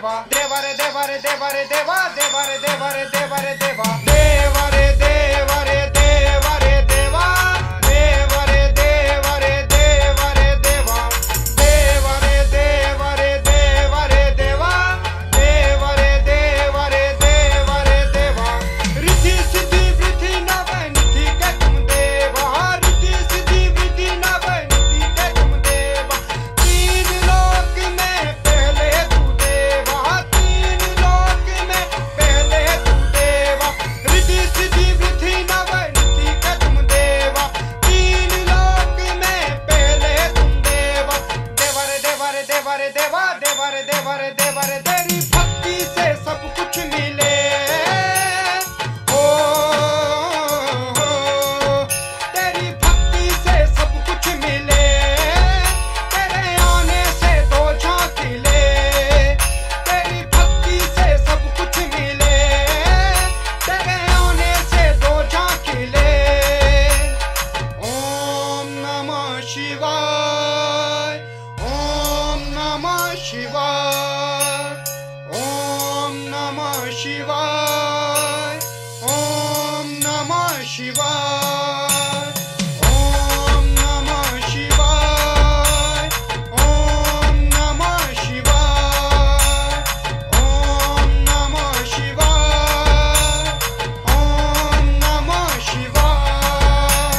देवा देवा रे देवा रे देवा रे देवा देवा रे देवा रे देवा रे देवा देवा रे देवा रे देवा रे देवा देवा रे देवा रे देवा रे देवा देवा रे देवा रे देवा रे देवा देवा रे देवा रे देवा रे देवा रिद्धि सिद्धि वृद्धि नव निधि के तुम देवा रिद्धि सिद्धि वृद्धि नव निधि के तुम देवा तीन लोक में पहले तू देवा तीन लोक में पहले तू देवा रिद्धि सिद्धि वृद्धि नव निधि के तुम देवा तीन लोक में पहले तुम देवा देवा रे देवा रे देवा रे देवा देवा रे देवा रे देवा रे तेरी भक्ति से सब कुछ मिले तेरी भक्ति से सब कुछ मिले तेरे आने से दो झांकी ले तेरी भक्ति से सब कुछ मिले तेरे आने से दो झांकी ले ओम नमः शिवाय ओम नमः शिवाय ओम नमः शिवाय ओम नमः शिवाय ओम नमः शिवाय ओम नमः शिवाय ओम नमः शिवाय ओम नमः शिवाय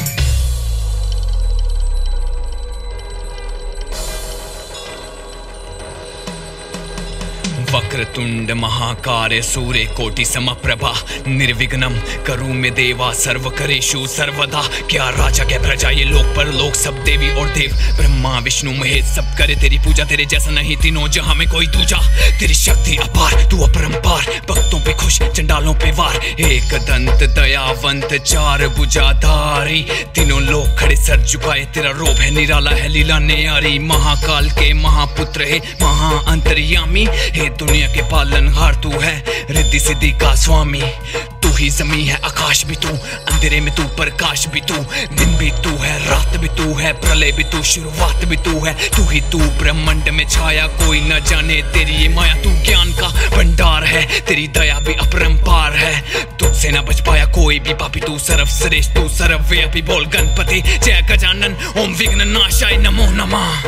वक्रतुंड महाकाय सूर्य कोटि समप्रभा निर्विघ्नम करू में देवा सर्वकरेषु सर्वदा। क्या राजा क्या प्रजा ये लोक पर लोक सब देवी और देव ब्रह्मा विष्णु महेश सब करे तेरी पूजा तेरे जैसा नहीं तीनों जहां में कोई दूजा। तेरी शक्ति अपार तू अपरंपार भक्तों पे खुश चंडालों पे वार एक दंत दयावंत चार भुजाधारी तीनों लोग खड़े सर झुकाए तेरा रोब है निराला है लीला न्यारी महाकाल के महापुत्र है महा अंतर्यामी हे दुनिया के पालनहार तू है रिद्धि सिद्धि का स्वामी तू ही जमी है आकाश भी तू अंधेरे में तू प्रकाश भी तू दिन भी तू है रात भी तू है प्रलय भी तू शुरुआत भी तू है तू ही तू ब्रह्मांड में छाया कोई न जाने तेरी ये माया तू ज्ञान का भंडार है तेरी दया भी अपरंपार है तुझसे न बच पाया कोई भी पापी तू सर्वश्रेष्ठ तू सर्वव्यापी बोल गणपति जय गजानन ओम विघ्न नाशाय नमो नमः।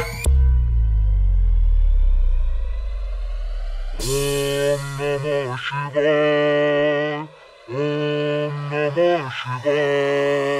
ओम नमः शिवाय ओम नमः शिवाय